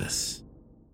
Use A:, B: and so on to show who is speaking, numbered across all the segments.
A: Elvis.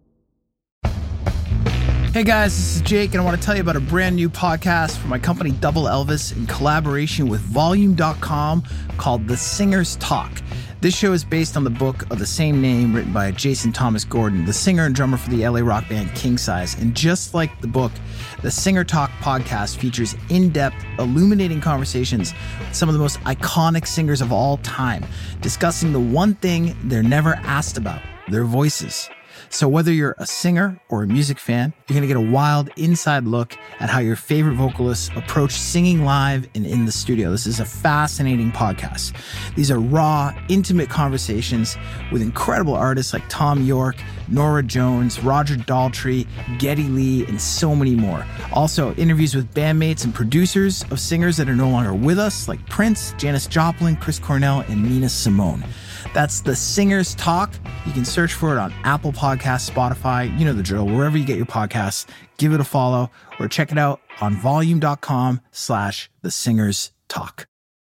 A: Hey guys, this is Jake, and I want to tell you about a brand new podcast from my company Double Elvis in collaboration with Volume.com called The Singer's Talk. This show is based on the book of the same name written by Jason Thomas Gordon, the singer and drummer for the LA rock band King Size. And just like the book, the Singer Talk podcast features in-depth, illuminating conversations with some of the most iconic singers of all time, discussing the one thing they're never asked about, their voices. So whether you're a singer or a music fan, you're going to get a wild inside look at how your favorite vocalists approach singing live and in the studio. This is a fascinating podcast. These are raw, intimate conversations with incredible artists like Thom Yorke, Norah Jones, Roger Daltrey, Geddy Lee, and so many more. Also, interviews with bandmates and producers of singers that are no longer with us, like Prince, Janis Joplin, Chris Cornell, and Nina Simone. That's The Singer's Talk. You can search for it on Apple Podcasts, Spotify, you know the drill, wherever you get your podcasts. Give it a follow or check it out on volume.com/The Singer's Talk.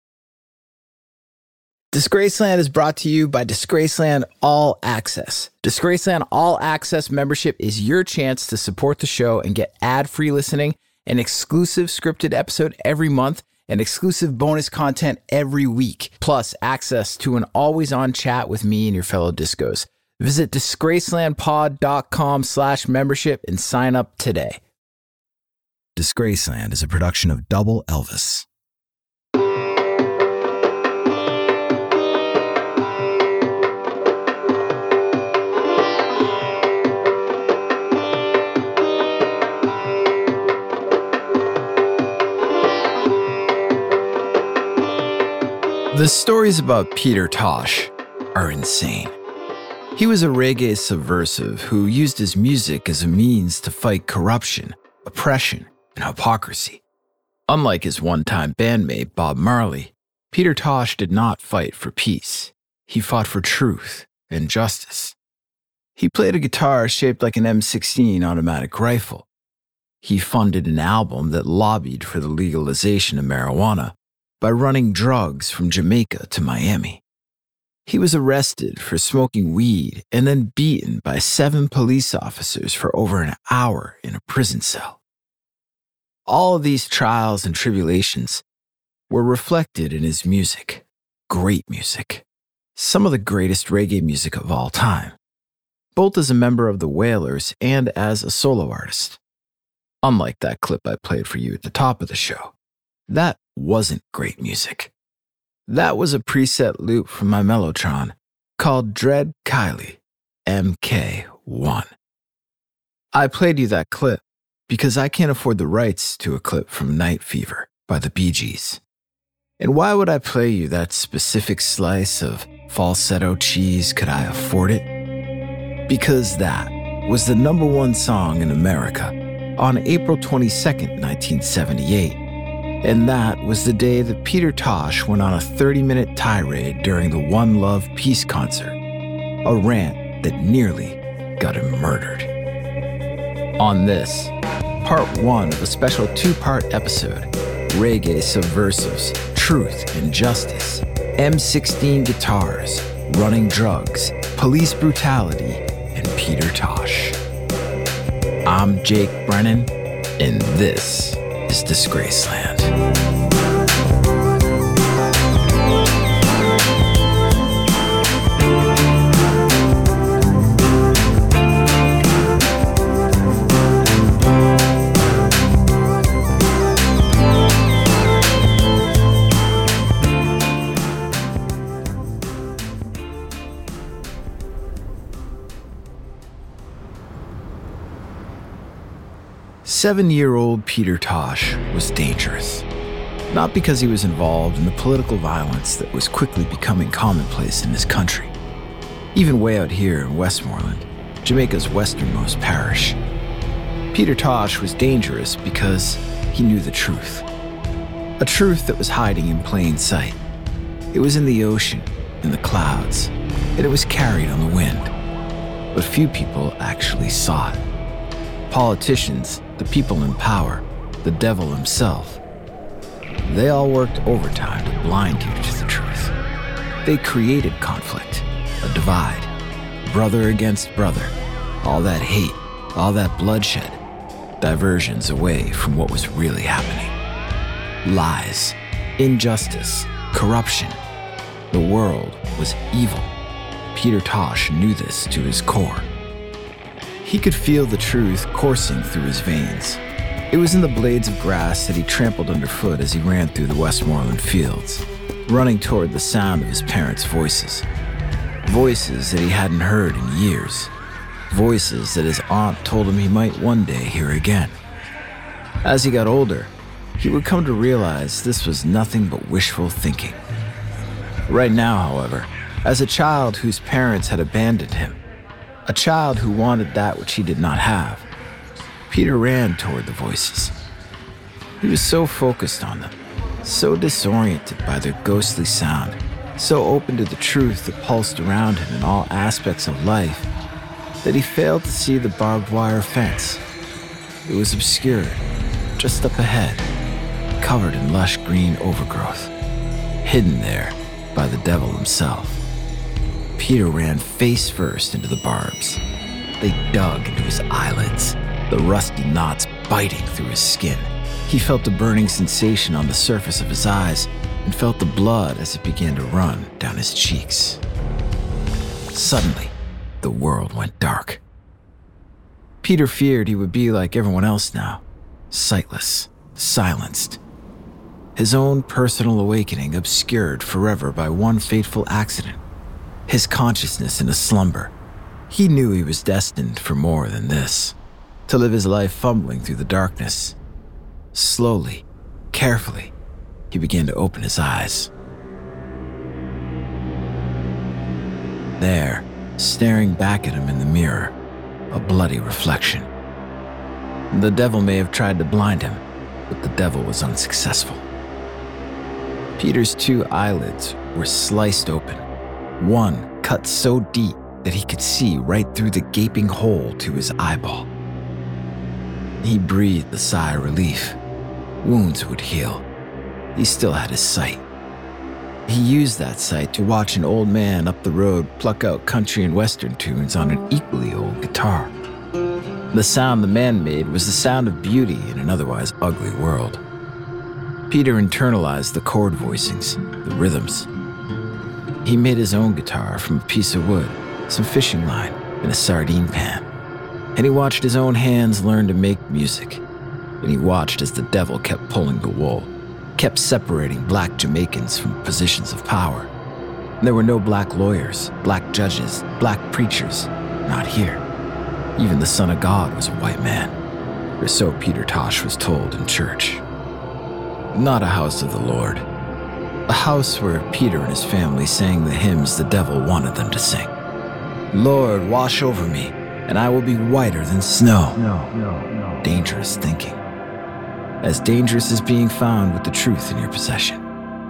A: Disgraceland is brought to you by Disgraceland All Access. Disgraceland All Access membership is your chance to support the show and get ad-free listening, an exclusive scripted episode every month, and exclusive bonus content every week, plus access to an always-on chat with me and your fellow discos. Visit disgracelandpod.com/membership and sign up today. Disgraceland is a production of Double Elvis. The stories about Peter Tosh are insane. He was a reggae subversive who used his music as a means to fight corruption, oppression, and hypocrisy. Unlike his one-time bandmate Bob Marley, Peter Tosh did not fight for peace. He fought for truth and justice. He played a guitar shaped like an M16 automatic rifle. He funded an album that lobbied for the legalization of marijuana by running drugs from Jamaica to Miami. He was arrested for smoking weed and then beaten by 7 police officers for over an hour in a prison cell. All of these trials and tribulations were reflected in his music. Great music. Some of the greatest reggae music of all time, both as a member of the Wailers and as a solo artist. Unlike that clip I played for you at the top of the show, that wasn't great music. That was a preset loop from my Mellotron called Dread Kylie MK1. I played you that clip because I can't afford the rights to a clip from Night Fever by the Bee Gees. And why would I play you that specific slice of falsetto cheese? Could I afford it? Because that was the #1 song in America on April 22nd, 1978. And that was the day that Peter Tosh went on a 30-minute tirade during the One Love Peace concert, a rant that nearly got him murdered. On this, part 1 of a special 2-part episode, Reggae Subversives, Truth and Justice, M16 guitars, running drugs, police brutality, and Peter Tosh. I'm Jake Brennan, and this is Disgraceland. 7-year-old Peter Tosh was dangerous. Not because he was involved in the political violence that was quickly becoming commonplace in this country. Even way out here in Westmoreland, Jamaica's westernmost parish. Peter Tosh was dangerous because he knew the truth. A truth that was hiding in plain sight. It was in the ocean, in the clouds, and it was carried on the wind. But few people actually saw it. Politicians, the people in power, the devil himself. They all worked overtime to blind you to the truth. They created conflict, a divide, brother against brother, all that hate, all that bloodshed, diversions away from what was really happening. Lies, injustice, corruption. The world was evil. Peter Tosh knew this to his core. He could feel the truth coursing through his veins. It was in the blades of grass that he trampled underfoot as he ran through the Westmoreland fields, running toward the sound of his parents' voices. Voices that he hadn't heard in years. Voices that his aunt told him he might one day hear again. As he got older, he would come to realize this was nothing but wishful thinking. Right now, however, as a child whose parents had abandoned him, a child who wanted that which he did not have, Peter ran toward the voices. He was so focused on them, so disoriented by their ghostly sound, so open to the truth that pulsed around him in all aspects of life, that he failed to see the barbed wire fence. It was obscured, just up ahead, covered in lush green overgrowth, hidden there by the devil himself. Peter ran face first into the barbs. They dug into his eyelids, the rusty knots biting through his skin. He felt a burning sensation on the surface of his eyes and felt the blood as it began to run down his cheeks. Suddenly, the world went dark. Peter feared he would be like everyone else now, sightless, silenced. His own personal awakening obscured forever by one fateful accident. His consciousness in a slumber. He knew he was destined for more than this, to live his life fumbling through the darkness. Slowly, carefully, he began to open his eyes. There, staring back at him in the mirror, a bloody reflection. The devil may have tried to blind him, but the devil was unsuccessful. Peter's two eyelids were sliced open, one cut so deep that he could see right through the gaping hole to his eyeball. He breathed a sigh of relief. Wounds would heal. He still had his sight. He used that sight to watch an old man up the road pluck out country and western tunes on an equally old guitar. The sound the man made was the sound of beauty in an otherwise ugly world. Peter internalized the chord voicings, the rhythms. He made his own guitar from a piece of wood, some fishing line, and a sardine pan. And he watched his own hands learn to make music. And he watched as the devil kept pulling the wool, kept separating black Jamaicans from positions of power. There were no black lawyers, black judges, black preachers, not here. Even the Son of God was a white man, or so Peter Tosh was told in church. Not a house of the Lord. A house where Peter and his family sang the hymns the devil wanted them to sing. Lord, wash over me, and I will be whiter than snow. No. Dangerous thinking. As dangerous as being found with the truth in your possession.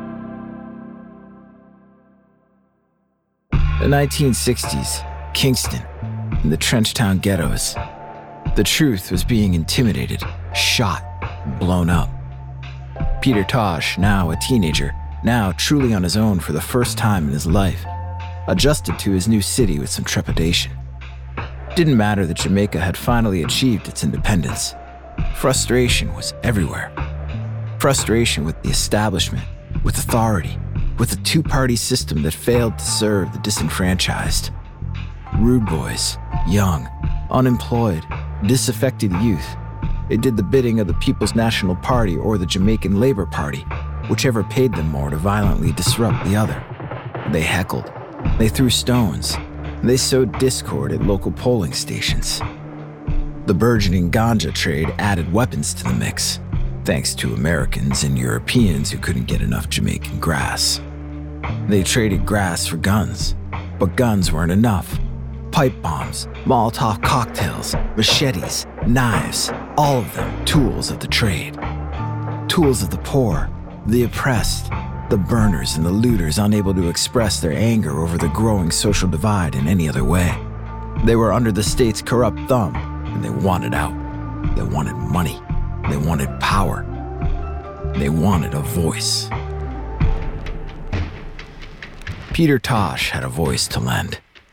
A: The 1960s, Kingston, and the Trenchtown ghettos. The truth was being intimidated, shot, blown up. Peter Tosh, now a teenager, now truly on his own for the first time in his life, adjusted to his new city with some trepidation. Didn't matter that Jamaica had finally achieved its independence. Frustration was everywhere. Frustration with the establishment, with authority, with a two-party system that failed to serve the disenfranchised. Rude boys, young, unemployed, disaffected youth. They did the bidding of the People's National Party or the Jamaican Labour Party, whichever paid them more to violently disrupt the other. They heckled. They threw stones. They sowed discord at local polling stations. The burgeoning ganja trade added weapons to the mix, thanks to Americans and Europeans who couldn't get enough Jamaican grass. They traded grass for guns, but guns weren't enough. Pipe bombs, Molotov cocktails, machetes, knives, all of them tools of the trade. Tools of the poor, the oppressed, the burners and the looters unable to express their anger over the growing social divide in any other way. They were under the state's corrupt thumb, and they wanted out. They wanted money. They wanted power. They wanted a voice. Peter Tosh had a voice to lend.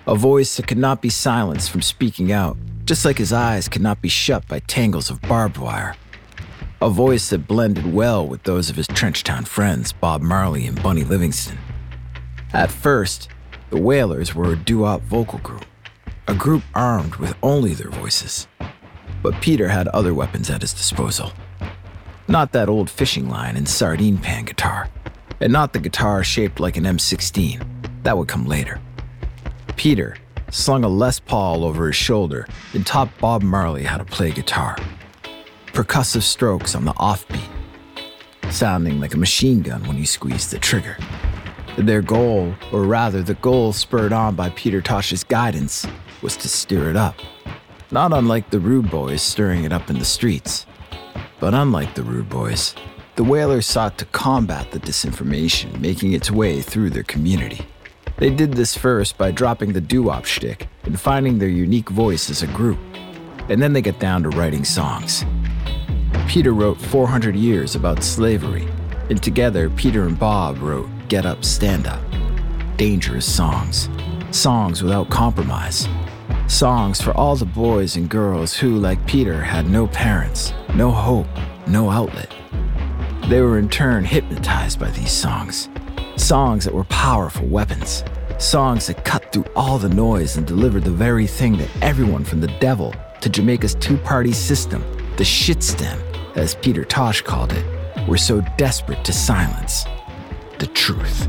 A: A voice that could not be silenced from speaking out, just like his eyes could not be shut by tangles of barbed wire. A voice that blended well with those of his Trenchtown friends, Bob Marley and Bunny Livingston. At first, the Wailers were a doo-wop vocal group, a group armed with only their voices. But Peter had other weapons at his disposal. Not that old fishing line and sardine pan guitar, and not the guitar shaped like an M16. That would come later. Peter slung a Les Paul over his shoulder and taught Bob Marley how to play guitar. Percussive strokes on the offbeat, sounding like a machine gun when you squeeze the trigger. Their goal, or rather the goal spurred on by Peter Tosh's guidance, was to stir it up. Not unlike the Rude Boys stirring it up in the streets. But unlike the Rude Boys, the Wailers sought to combat the disinformation making its way through their community. They did this first by dropping the doo-wop shtick and finding their unique voice as a group. And then they got down to writing songs. Peter wrote 400 Years about slavery, and together Peter and Bob wrote Get Up, Stand Up. Dangerous songs. Songs without compromise. Songs for all the boys and girls who, like Peter, had no parents, no hope, no outlet. They were in turn hypnotized by these songs. Songs that were powerful weapons. Songs that cut through all the noise and delivered the very thing that everyone from the devil to Jamaica's two-party system, the shit stem, as Peter Tosh called it, were so desperate to silence. The truth.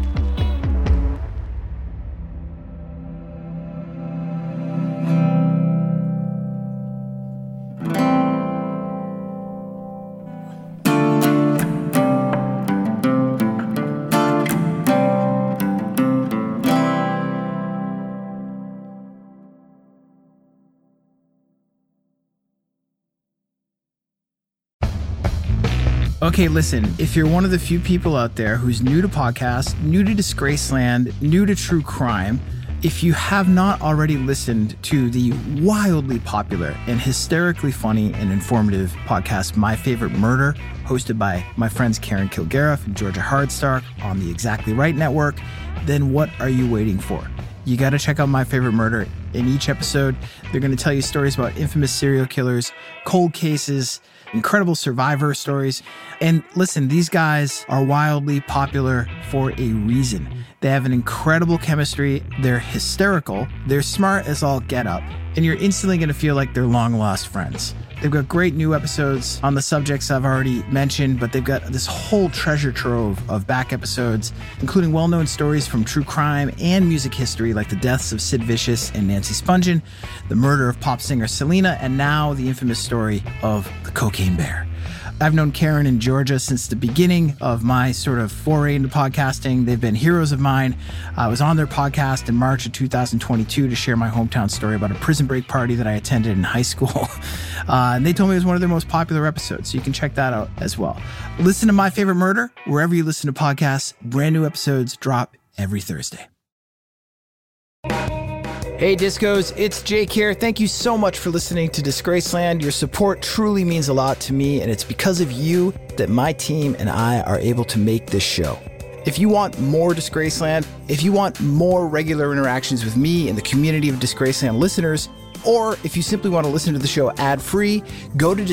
B: Okay, listen, if you're one of the few people out there who's new to podcasts, new to Disgraceland, new to true crime, if you have not already listened to the wildly popular and hysterically funny and informative podcast, My Favorite Murder, hosted by my friends Karen Kilgariff and Georgia Hardstark on the Exactly Right Network, then what are you waiting for? You got to check out My Favorite Murder. In each episode, they're going to tell you stories about infamous serial killers, cold cases, incredible survivor stories. And listen, these guys are wildly popular for a reason. They have an incredible chemistry. They're hysterical. They're smart as all get up. And you're instantly going to feel like they're long lost friends. They've got great new episodes on the subjects I've already mentioned, but they've got this whole treasure trove of back episodes, including well-known stories from true crime and music history like the deaths of Sid Vicious and Nancy Spungen, the murder of pop singer Selena, and now the infamous story of the Cocaine Bear. I've known Karen and Georgia since the beginning of my sort of foray into podcasting. They've been heroes of mine. I was on their podcast in March of 2022 to share my hometown story about a prison break party that I attended in high school. And they told me it was one of their most popular episodes, so you can check that out as well. Listen to My Favorite Murder wherever you listen to podcasts. Brand new episodes drop every Thursday. Hey Discos, it's Jake here. Thank you so much for listening to Disgraceland. Your support truly means a lot to me, and it's because of you that my team and I are able to make this show. If you want more Disgraceland, if you want more regular interactions with me and the community of Disgraceland listeners, or if you simply want to listen to the show ad-free, go to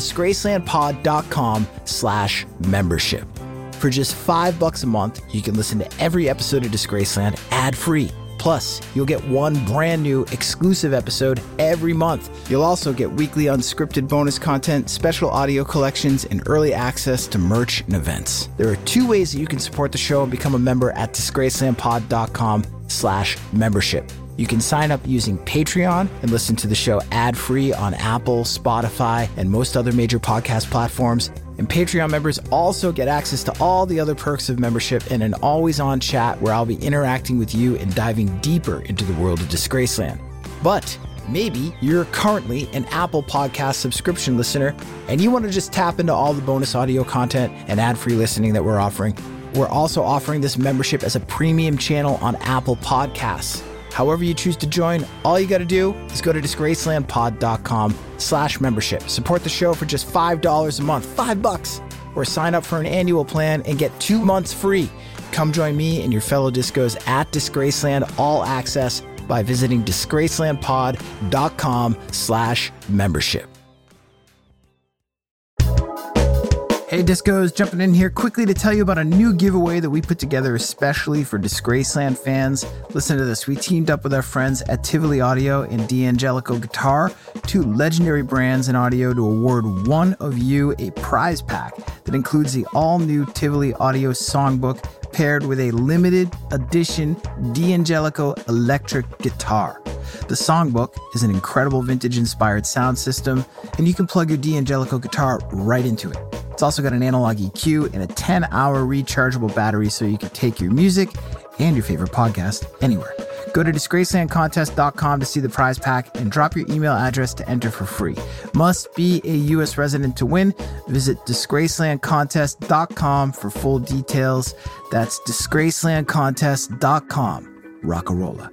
B: disgracelandpod.com/membership. For just $5 a month, you can listen to every episode of Disgraceland ad-free. Plus, you'll get one brand new exclusive episode every month. You'll also get weekly unscripted bonus content, special audio collections, and early access to merch and events. There are two ways that you can support the show and become a member at disgracelandpod.com/membership. You can sign up using Patreon and listen to the show ad-free on Apple, Spotify, and most other major podcast platforms. And Patreon members also get access to all the other perks of membership and an always-on chat where I'll be interacting with you and diving deeper into the world of Disgraceland. But maybe you're currently an Apple Podcast subscription listener and you want to just tap into all the bonus audio content and ad-free listening that we're offering. We're also offering this membership as a premium channel on Apple Podcasts. However you choose to join, all you got to do is go to disgracelandpod.com/membership. Support the show for just $5 a month, $5, or sign up for an annual plan and get 2 months free. Come join me and your fellow discos at Disgraceland All Access by visiting disgracelandpod.com/membership. Hey Discos, jumping in here quickly to tell you about a new giveaway that we put together especially for Disgraceland fans. Listen to this. We teamed up with our friends at Tivoli Audio and D'Angelico Guitar, two legendary brands in audio, to award one of you a prize pack that includes the all-new Tivoli Audio songbook paired with a limited edition D'Angelico electric guitar. The songbook is an incredible vintage-inspired sound system, and you can plug your D'Angelico guitar right into it. It's also got an analog EQ and a 10-hour rechargeable battery so you can take your music and your favorite podcast anywhere. Go to disgracelandcontest.com to see the prize pack and drop your email address to enter for free. Must be a U.S. resident to win. Visit disgracelandcontest.com for full details. That's disgracelandcontest.com. Rockarola.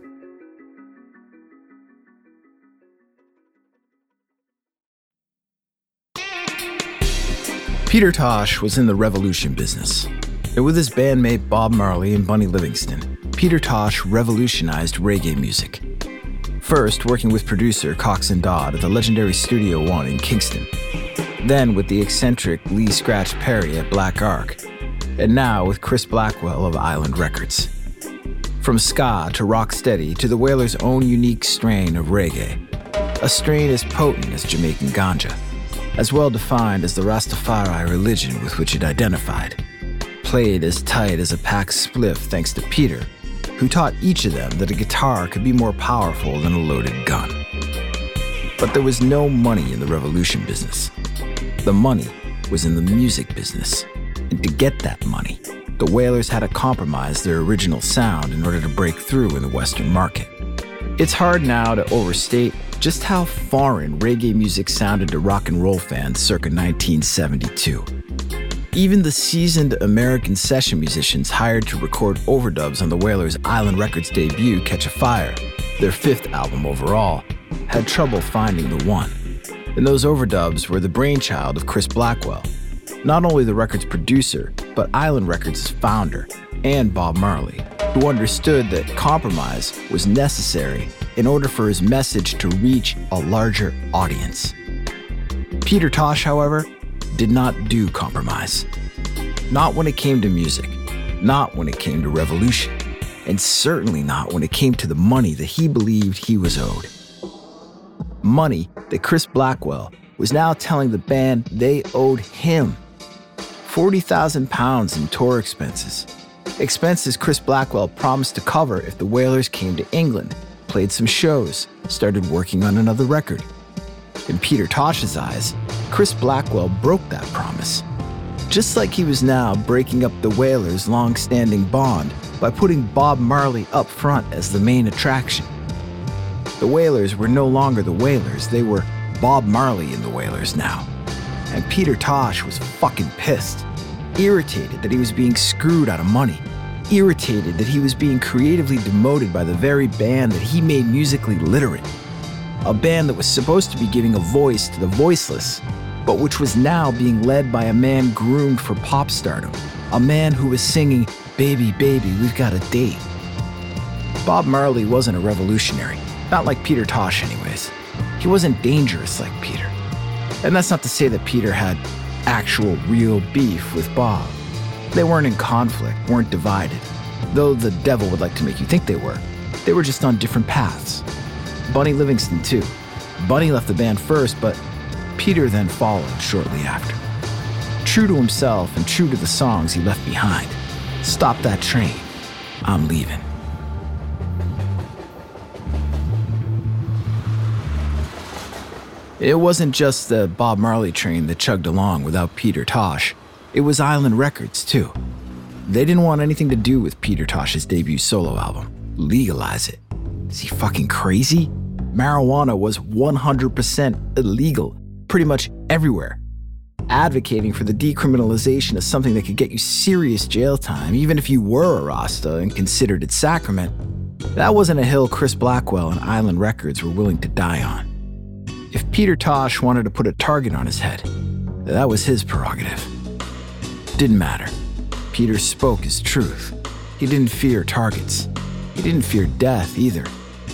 A: Peter Tosh was in the revolution business. And with his bandmate Bob Marley and Bunny Livingston, Peter Tosh revolutionized reggae music. First, working with producer Coxsone Dodd at the legendary Studio One in Kingston. Then with the eccentric Lee Scratch Perry at Black Ark. And now with Chris Blackwell of Island Records. From ska to rocksteady to the Wailers' own unique strain of reggae. A strain as potent as Jamaican ganja, as well defined as the Rastafari religion with which it identified. Played as tight as a pack spliff thanks to Peter, who taught each of them that a guitar could be more powerful than a loaded gun. But there was no money in the revolution business. The money was in the music business. And to get that money, the Wailers had to compromise their original sound in order to break through in the Western market. It's hard now to overstate just how foreign reggae music sounded to rock and roll fans circa 1972. Even the seasoned American session musicians hired to record overdubs on the Wailers' Island Records debut, Catch a Fire, their fifth album overall, had trouble finding the one. And those overdubs were the brainchild of Chris Blackwell, not only the record's producer, but Island Records' founder, and Bob Marley, who understood that compromise was necessary in order for his message to reach a larger audience. Peter Tosh, however, did not do compromise. Not when it came to music, not when it came to revolution, and certainly not when it came to the money that he believed he was owed. Money that Chris Blackwell was now telling the band they owed him. £40,000 in tour expenses. Expenses Chris Blackwell promised to cover if the Wailers came to England, played some shows, started working on another record. In Peter Tosh's eyes, Chris Blackwell broke that promise. Just like he was now breaking up the Wailers' long-standing bond by putting Bob Marley up front as the main attraction. The Wailers were no longer the Wailers, they were Bob Marley and the Wailers now. And Peter Tosh was fucking pissed. Irritated that he was being screwed out of money. Irritated that he was being creatively demoted by the very band that he made musically literate. A band that was supposed to be giving a voice to the voiceless, but which was now being led by a man groomed for pop stardom. A man who was singing, "Baby, baby, we've got a date." Bob Marley wasn't a revolutionary. Not like Peter Tosh anyways. He wasn't dangerous like Peter. And that's not to say that Peter had actual real beef with Bob. They weren't in conflict, weren't divided. Though the devil would like to make you think they were. They were just on different paths. Bunny Livingston too. Bunny left the band first, but Peter then followed shortly after. True to himself and true to the songs he left behind. Stop that train. I'm leaving. It wasn't just the Bob Marley train that chugged along without Peter Tosh. It was Island Records, too. They didn't want anything to do with Peter Tosh's debut solo album. Legalize it. Is he fucking crazy? Marijuana was 100% illegal, pretty much everywhere. Advocating for the decriminalization of something that could get you serious jail time, even if you were a Rasta and considered it sacrament, that wasn't a hill Chris Blackwell and Island Records were willing to die on. If Peter Tosh wanted to put a target on his head, that was his prerogative. Didn't matter. Peter spoke his truth. He didn't fear targets. He didn't fear death either.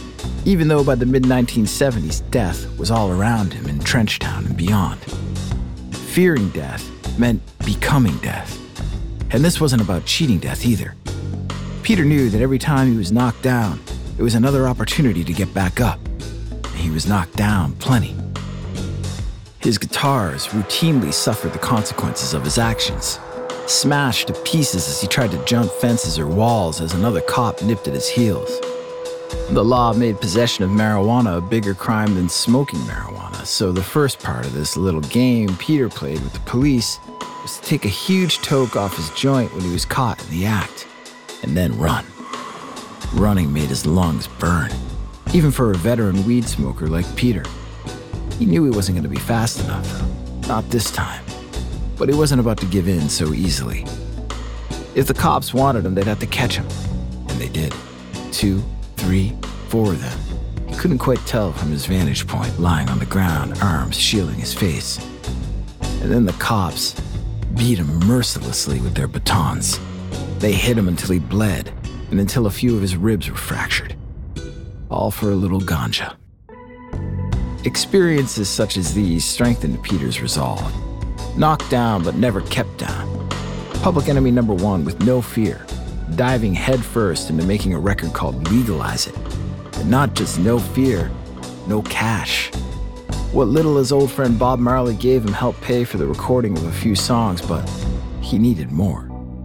A: even though by the mid-1970s, death was all around him in Trenchtown and beyond. Fearing death meant becoming death. And this wasn't about cheating death either. Peter knew that every time he was knocked down, it was another opportunity to get back up. And he was knocked down plenty. His guitars routinely suffered the consequences of his actions, smashed to pieces as he tried to jump fences or walls as another cop nipped at his heels. The law made possession of marijuana a bigger crime than smoking marijuana, so the first part of this little game Peter played with the police was to take a huge toke off his joint when he was caught in the act, and then run. Running made his lungs burn, even for a veteran weed smoker like Peter. He knew he wasn't going to be fast enough, not this time, but he wasn't about to give in so easily. If the cops wanted him, they'd have to catch him, and they did. 2, 3, 4 of them. He couldn't quite tell from his vantage point, lying on the ground, arms shielding his face. And then the cops beat him mercilessly with their batons. They hit him until he bled, and until a few of his ribs were fractured. All for a little ganja. Experiences such as these strengthened Peter's resolve. Knocked down but never kept down. Public Enemy #1 with no fear, diving headfirst into making a record called Legalize It. And not just no fear, no cash. What little his old friend Bob Marley gave him helped pay for the recording of a few songs, but he needed more.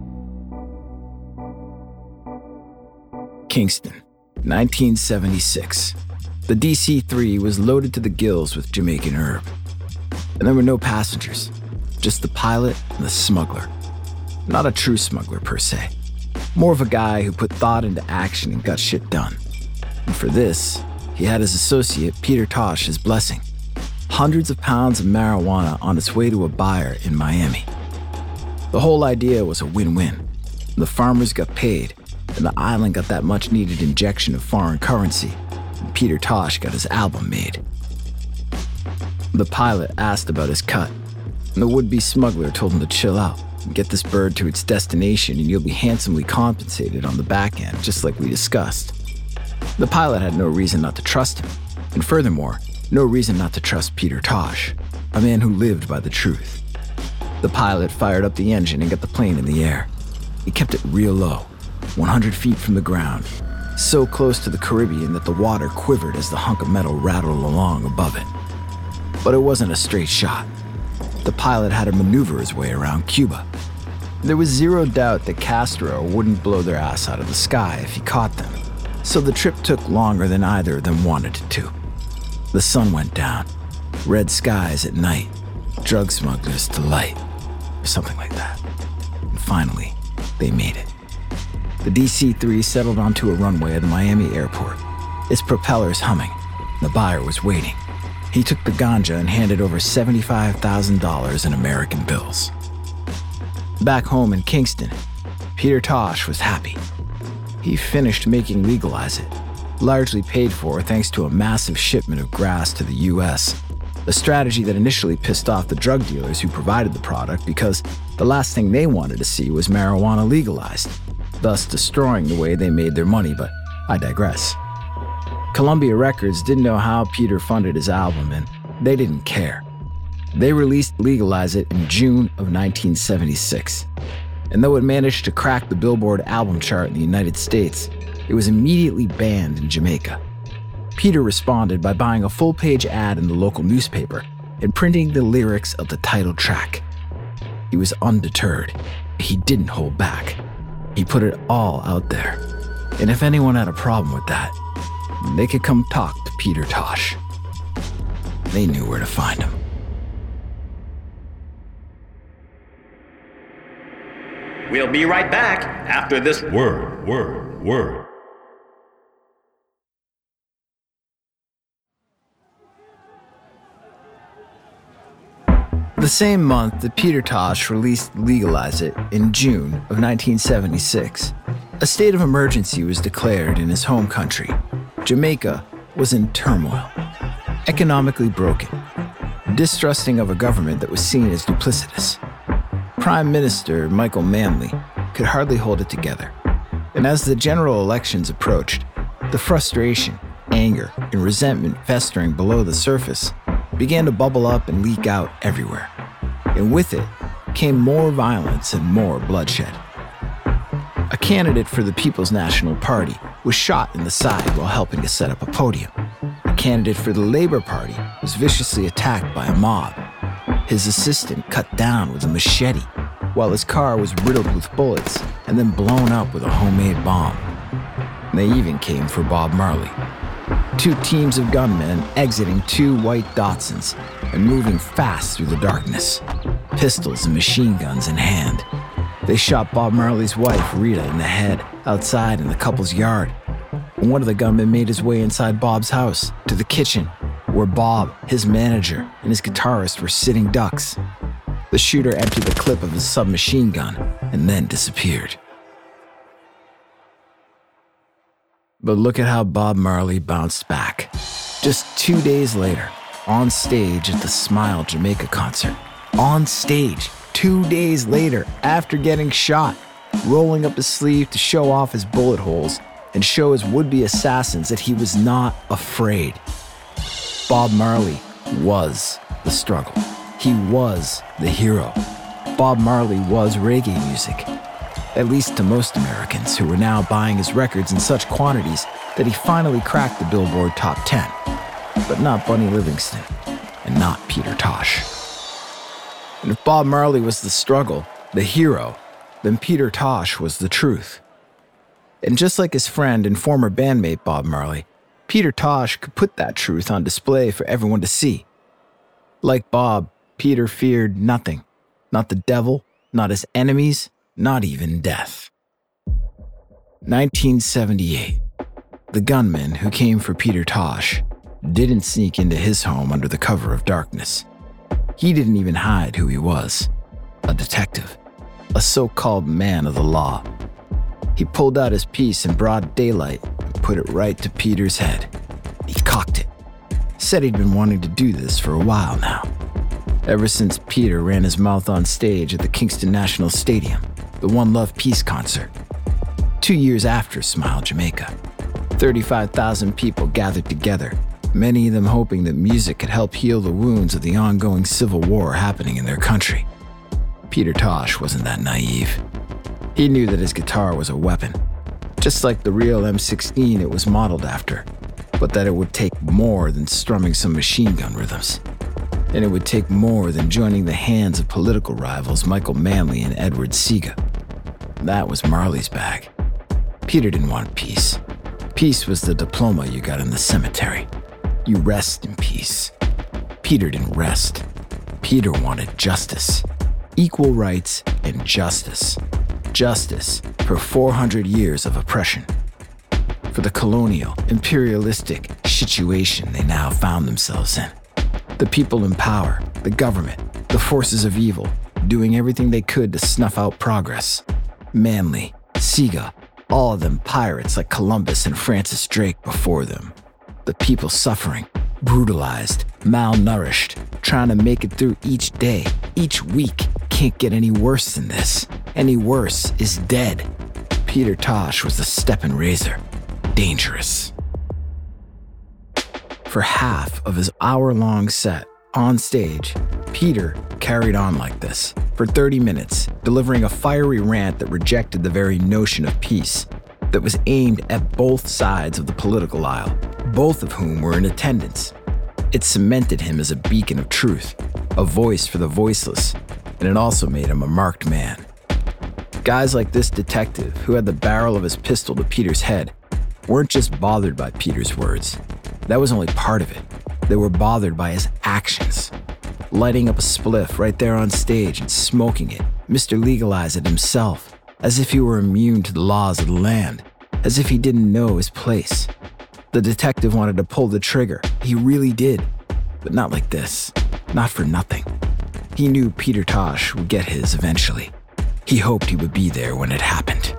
A: Kingston, 1976. The DC-3 was loaded to the gills with Jamaican herb. And there were no passengers, just the pilot and the smuggler. Not a true smuggler per se, more of a guy who put thought into action and got shit done. And for this, he had his associate Peter Tosh's blessing. Hundreds of pounds of marijuana on its way to a buyer in Miami. The whole idea was a win-win. The farmers got paid, and the island got that much-needed injection of foreign currency, and Peter Tosh got his album made. The pilot asked about his cut, and the would-be smuggler told him to chill out and get this bird to its destination, and you'll be handsomely compensated on the back end, just like we discussed. The pilot had no reason not to trust him, and furthermore, no reason not to trust Peter Tosh, a man who lived by the truth. The pilot fired up the engine and got the plane in the air. He kept it real low, 100 feet from the ground, so close to the Caribbean that the water quivered as the hunk of metal rattled along above it. But it wasn't a straight shot. The pilot had to maneuver his way around Cuba. There was zero doubt that Castro wouldn't blow their ass out of the sky if he caught them, so the trip took longer than either of them wanted it to. The sun went down, red skies at night, drug smugglers to light, or something like that. And finally, they made it. The DC-3 settled onto a runway at the Miami airport, its propellers humming. The buyer was waiting. He took the ganja and handed over $75,000 in American bills. Back home in Kingston, Peter Tosh was happy. He finished making Legalize It, largely paid for thanks to a massive shipment of grass to the US, a strategy that initially pissed off the drug dealers who provided the product because the last thing they wanted to see was marijuana legalized, thus destroying the way they made their money, but I digress. Columbia Records didn't know how Peter funded his album, and they didn't care. They released Legalize It in June of 1976, and though it managed to crack the Billboard album chart in the United States, it was immediately banned in Jamaica. Peter responded by buying a full-page ad in the local newspaper and printing the lyrics of the title track. He was undeterred. He didn't hold back. He put it all out there. And if anyone had a problem with that, they could come talk to Peter Tosh. They knew where to find him.
C: We'll be right back after this word.
A: The same month that Peter Tosh released Legalize It in June of 1976, a state of emergency was declared in his home country. Jamaica was in turmoil, economically broken, distrusting of a government that was seen as duplicitous. Prime Minister Michael Manley could hardly hold it together, and as the general elections approached, the frustration anger and resentment festering below the surface began to bubble up and leak out everywhere. And with it came more violence and more bloodshed. A candidate for the People's National Party was shot in the side while helping to set up a podium. A candidate for the Labour Party was viciously attacked by a mob. His assistant cut down with a machete, while his car was riddled with bullets and then blown up with a homemade bomb. They even came for Bob Marley. 2 teams of gunmen exiting 2 white Datsuns and moving fast through the darkness, pistols and machine guns in hand. They shot Bob Marley's wife, Rita, in the head outside in the couple's yard. And one of the gunmen made his way inside Bob's house to the kitchen, where Bob, his manager, and his guitarist were sitting ducks. The shooter emptied the clip of his submachine gun and then disappeared. But look at how Bob Marley bounced back. Just 2 days later, on stage at the Smile Jamaica concert. On stage, 2 days later, after getting shot, rolling up his sleeve to show off his bullet holes and show his would-be assassins that he was not afraid. Bob Marley was the struggle. He was the hero. Bob Marley was reggae music, at least to most Americans who were now buying his records in such quantities that he finally cracked the Billboard Top 10. But not Bunny Livingston, and not Peter Tosh. And if Bob Marley was the struggle, the hero, then Peter Tosh was the truth. And just like his friend and former bandmate Bob Marley, Peter Tosh could put that truth on display for everyone to see. Like Bob, Peter feared nothing. Not the devil, not his enemies, not even death. 1978. The gunman who came for Peter Tosh didn't sneak into his home under the cover of darkness. He didn't even hide who he was. A detective. A so-called man of the law. He pulled out his piece in broad daylight and put it right to Peter's head. He cocked it. Said he'd been wanting to do this for a while now. Ever since Peter ran his mouth on stage at the Kingston National Stadium, the One Love Peace concert. 2 years after Smile Jamaica, 35,000 people gathered together, many of them hoping that music could help heal the wounds of the ongoing civil war happening in their country. Peter Tosh wasn't that naive. He knew that his guitar was a weapon, just like the real M16 it was modeled after, but that it would take more than strumming some machine gun rhythms. And it would take more than joining the hands of political rivals Michael Manley and Edward Seega. That was Marley's bag. Peter didn't want peace. Peace was the diploma you got in the cemetery. You rest in peace. Peter didn't rest. Peter wanted justice. Equal rights and justice. Justice for 400 years of oppression. For the colonial, imperialistic situation they now found themselves in. The people in power, the government, the forces of evil, doing everything they could to snuff out progress. Manley, Seega, all of them pirates like Columbus and Francis Drake before them. The people suffering, brutalized, malnourished, trying to make it through each day, each week. Can't get any worse than this. Any worse is dead. Peter Tosh was the stepping razor. Dangerous. For half of his hour-long set on stage, Peter carried on like this for 30 minutes, delivering a fiery rant that rejected the very notion of peace, that was aimed at both sides of the political aisle, both of whom were in attendance. It cemented him as a beacon of truth, a voice for the voiceless, and it also made him a marked man. Guys like this detective, who had the barrel of his pistol to Peter's head, weren't just bothered by Peter's words. That was only part of it. They were bothered by his actions. Lighting up a spliff right there on stage and smoking it, Mr. Legalize It himself, as if he were immune to the laws of the land, as if he didn't know his place. The detective wanted to pull the trigger. He really did. But not like this. Not for nothing. He knew Peter Tosh would get his eventually. He hoped he would be there when it happened.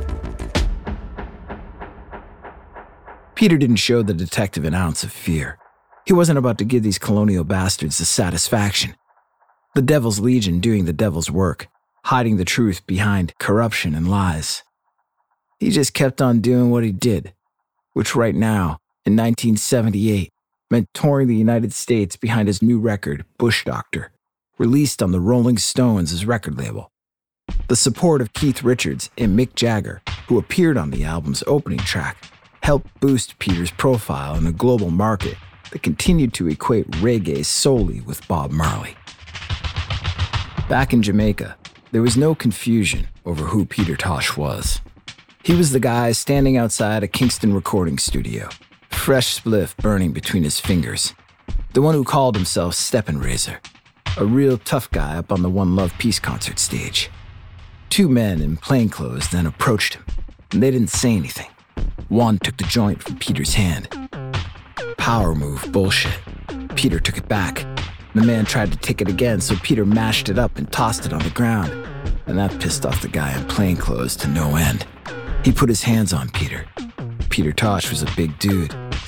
A: Peter didn't show the detective an ounce of fear. He wasn't about to give these colonial bastards the satisfaction. The Devil's Legion doing the devil's work, hiding the truth behind corruption and lies. He just kept on doing what he did, which right now in 1978 meant touring the United States behind his new record, Bush Doctor, released on the Rolling Stones' record label. The support of Keith Richards and Mick Jagger, who appeared on the album's opening track, helped boost Peter's profile in a global market that continued to equate reggae solely with Bob Marley. Back in Jamaica, there was no confusion over who Peter Tosh was. He was the guy standing outside a Kingston recording studio, fresh spliff burning between his fingers. The one who called himself Steppin' Razor, a real tough guy up on the One Love Peace concert stage. Two men in plainclothes then approached him, and they didn't say anything. One took the joint from Peter's hand. Power move bullshit. Peter took it back. The man tried to take it again, so Peter mashed it up and tossed it on the ground, and that pissed off the guy in plainclothes to no end. He put his hands on Peter. Peter Tosh was a big dude,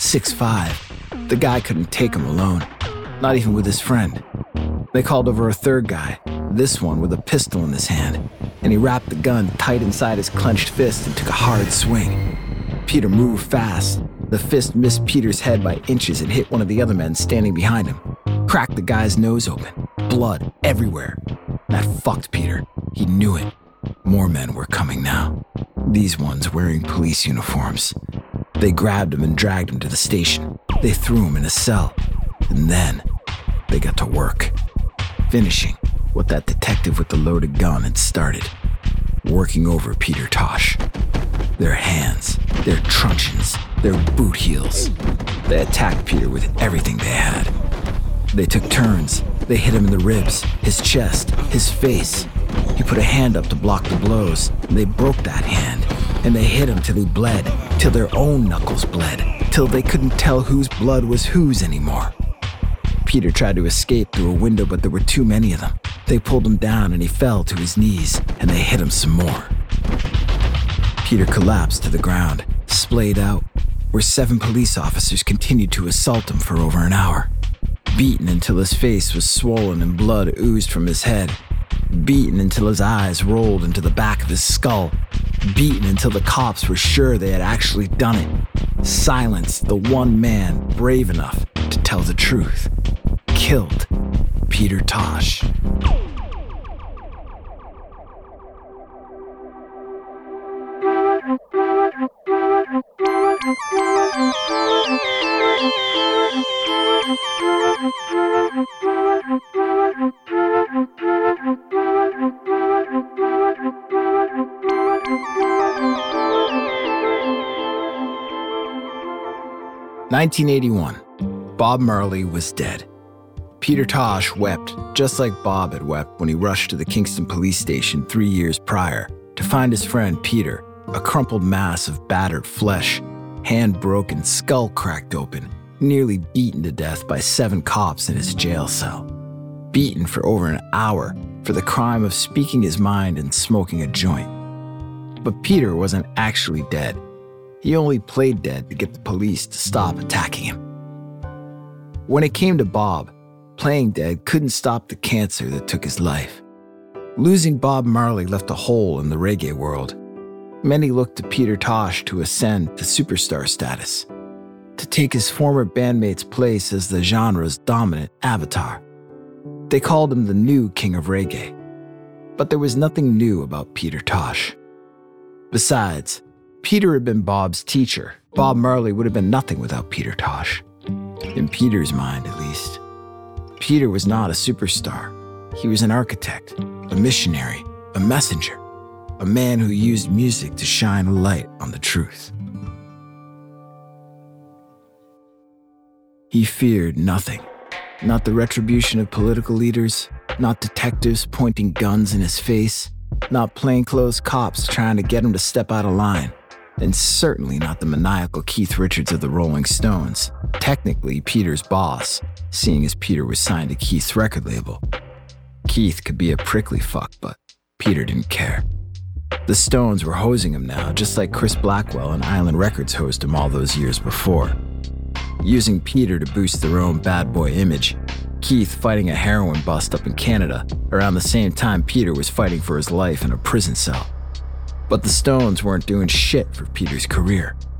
A: 6'5". The guy couldn't take him alone, not even with his friend. They called over a third guy, this one with a pistol in his hand, and he wrapped the gun tight inside his clenched fist and took a hard swing. Peter moved fast. The fist missed Peter's head by inches and hit one of the other men standing behind him. Cracked the guy's nose open. Blood everywhere. That fucked Peter. He knew it. More men were coming now. These ones wearing police uniforms. They grabbed him and dragged him to the station. They threw him in a cell. And then they got to work, finishing what that detective with the loaded gun had started. Working over Peter Tosh. Their hands, their truncheons, their boot heels. They attacked Peter with everything they had. They took turns. They hit him in the ribs, his chest, his face. He put a hand up to block the blows, and they broke that hand. And they hit him till he bled, till their own knuckles bled, till they couldn't tell whose blood was whose anymore. Peter tried to escape through a window, but there were too many of them. They pulled him down and he fell to his knees, and they hit him some more. Peter collapsed to the ground, splayed out, where 7 police officers continued to assault him for over an hour. Beaten until his face was swollen and blood oozed from his head. Beaten until his eyes rolled into the back of his skull. Beaten until the cops were sure they had actually done it. Silenced the one man brave enough to tell the truth. Killed Peter Tosh. "1981. Bob Marley was dead. Peter Tosh wept just like Bob had wept when he rushed to the Kingston police station 3 years prior to find his friend Peter, a crumpled mass of battered flesh, hand broken, skull cracked open, nearly beaten to death by 7 cops in his jail cell. Beaten for over an hour for the crime of speaking his mind and smoking a joint. But Peter wasn't actually dead. He only played dead to get the police to stop attacking him. When it came to Bob, playing dead couldn't stop the cancer that took his life. Losing Bob Marley left a hole in the reggae world. Many looked to Peter Tosh to ascend to superstar status, to take his former bandmate's place as the genre's dominant avatar. They called him the new king of reggae. But there was nothing new about Peter Tosh. Besides, Peter had been Bob's teacher. Bob Marley would have been nothing without Peter Tosh. In Peter's mind, at least. Peter was not a superstar. He was an architect, a missionary, a messenger, a man who used music to shine a light on the truth. He feared nothing. Not the retribution of political leaders, not detectives pointing guns in his face, not plainclothes cops trying to get him to step out of line, and certainly not the maniacal Keith Richards of the Rolling Stones, technically Peter's boss, seeing as Peter was signed to Keith's record label. Keith could be a prickly fuck, but Peter didn't care. The Stones were hosing him now, just like Chris Blackwell and Island Records hosed him all those years before. Using Peter to boost their own bad boy image, Keith fighting a heroin bust up in Canada around the same time Peter was fighting for his life in a prison cell. But the Stones weren't doing shit for Peter's career.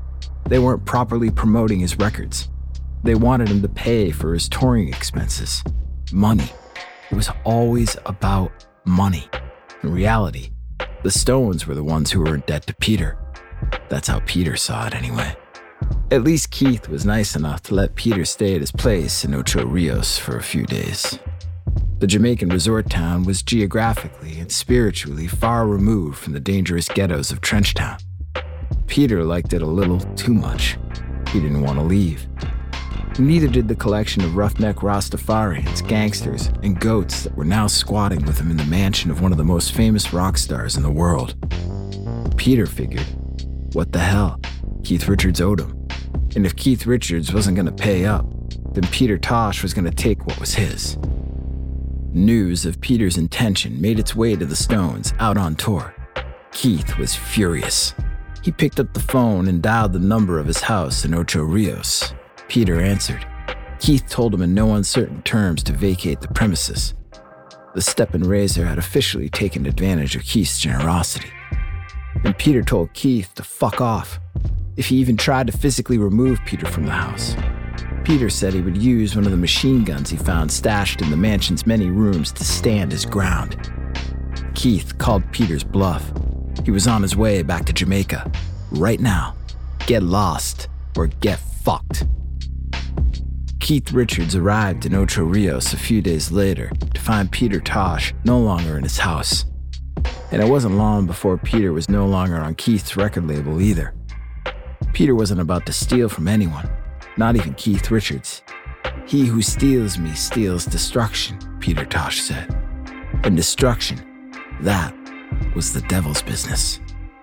A: They weren't properly promoting his records. They wanted him to pay for his touring expenses. Money. It was always about money. In reality, the Stones were the ones who were in debt to Peter. That's how Peter saw it anyway. At least Keith was nice enough to let Peter stay at his place in Ocho Rios for a few days. The Jamaican resort town was geographically and spiritually far removed from the dangerous ghettos of Trenchtown. Peter liked it a little too much. He didn't want to leave. Neither did the collection of roughneck Rastafarians, gangsters, and goats that were now squatting with him in the mansion of one of the most famous rock stars in the world. Peter figured, what the hell? Keith Richards owed him. And if Keith Richards wasn't going to pay up, then Peter Tosh was going to take what was his. News of Peter's intention made its way to the Stones out on tour. Keith was furious. He picked up the phone and dialed the number of his house in Ocho Rios. Peter answered. Keith told him in no uncertain terms to vacate the premises. The Step-and Razor had officially taken advantage of Keith's generosity. And Peter told Keith to fuck off if he even tried to physically remove Peter from the house. Peter said he would use one of the machine guns he found stashed in the mansion's many rooms to stand his ground. Keith called Peter's bluff. He was on his way back to Jamaica. Right now. Get lost or get fucked. Keith Richards arrived in Ocho Rios a few days later to find Peter Tosh no longer in his house. And it wasn't long before Peter was no longer on Keith's record label either. Peter wasn't about to steal from anyone, not even Keith Richards. He who steals me steals destruction, Peter Tosh said. And destruction, that was the devil's business.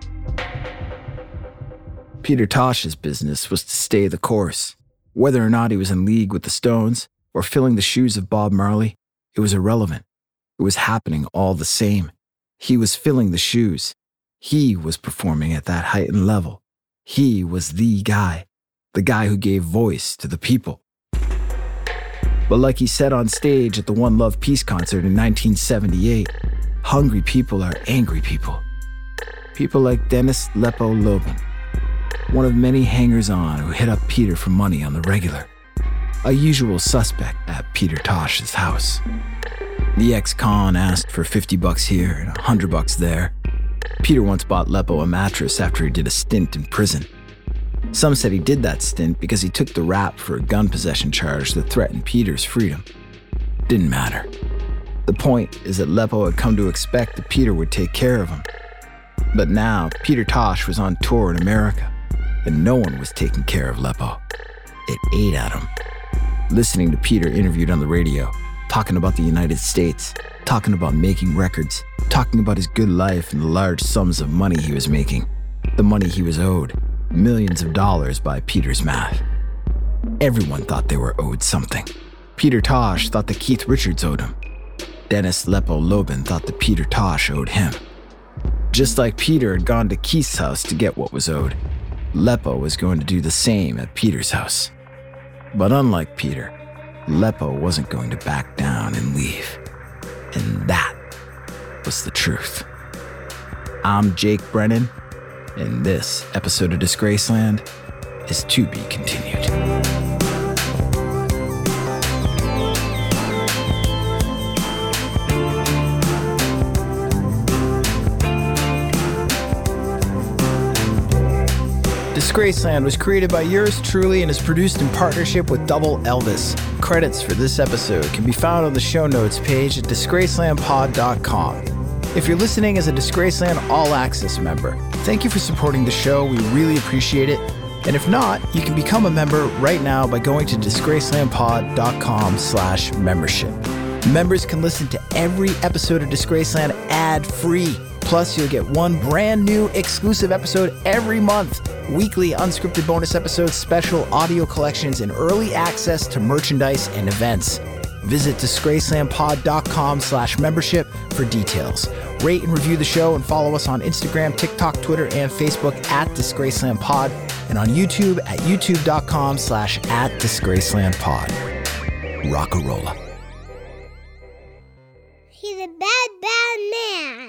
A: Peter Tosh's business was to stay the course. Whether or not he was in league with the Stones or filling the shoes of Bob Marley, it was irrelevant. It was happening all the same. He was filling the shoes. He was performing at that heightened level. He was the guy who gave voice to the people. But like he said on stage at the One Love Peace concert in 1978, hungry people are angry people. People like Dennis Lepo Lobin, one of many hangers-on who hit up Peter for money on the regular, a usual suspect at Peter Tosh's house. The ex-con asked for $50 here and $100 there. Peter once bought Lepo a mattress after he did a stint in prison. Some said he did that stint because he took the rap for a gun possession charge that threatened Peter's freedom. Didn't matter. The point is that Lepo had come to expect that Peter would take care of him. But now, Peter Tosh was on tour in America, and no one was taking care of Lepo. It ate at him. Listening to Peter interviewed on the radio, talking about the United States, talking about making records, talking about his good life and the large sums of money he was making, the money he was owed, millions of dollars by Peter's math. Everyone thought they were owed something. Peter Tosh thought that Keith Richards owed him. Dennis Lepo Lobin thought that Peter Tosh owed him. Just like Peter had gone to Keith's house to get what was owed, Lepo was going to do the same at Peter's house. But unlike Peter, Lepo wasn't going to back down and leave. And that was the truth. I'm Jake Brennan, and this episode of Disgraceland is to be continued.
B: Disgraceland was created by yours truly and is produced in partnership with Double Elvis. Credits for this episode can be found on the show notes page at disgracelandpod.com. If you're listening as a Disgraceland All Access member, thank you for supporting the show. We really appreciate it. And if not, you can become a member right now by going to disgracelandpod.com/membership. Members can listen to every episode of Disgraceland ad-free. Plus, you'll get one brand new exclusive episode every month, weekly unscripted bonus episodes, special audio collections, and early access to merchandise and events. Visit disgracelandpod.com/membership for details. Rate and review the show and follow us on Instagram, TikTok, Twitter, and Facebook at DisgracelandPod, and on YouTube at youtube.com/@DisgracelandPod. Rockarola.
D: He's a bad, bad man.